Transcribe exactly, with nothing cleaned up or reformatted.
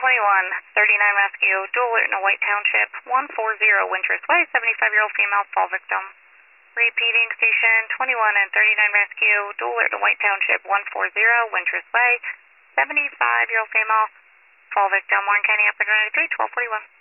twenty-one, thirty-nine rescue, dual alert in a White Township, one forty Wintrust Way, seventy-five-year-old female, fall victim. Repeating, station twenty-one and thirty-nine rescue, dual alert in White Township, one forty Wintrust Way, seventy-five-year-old female, fall victim, Warren County, Upper ninety-three, twelve forty-one.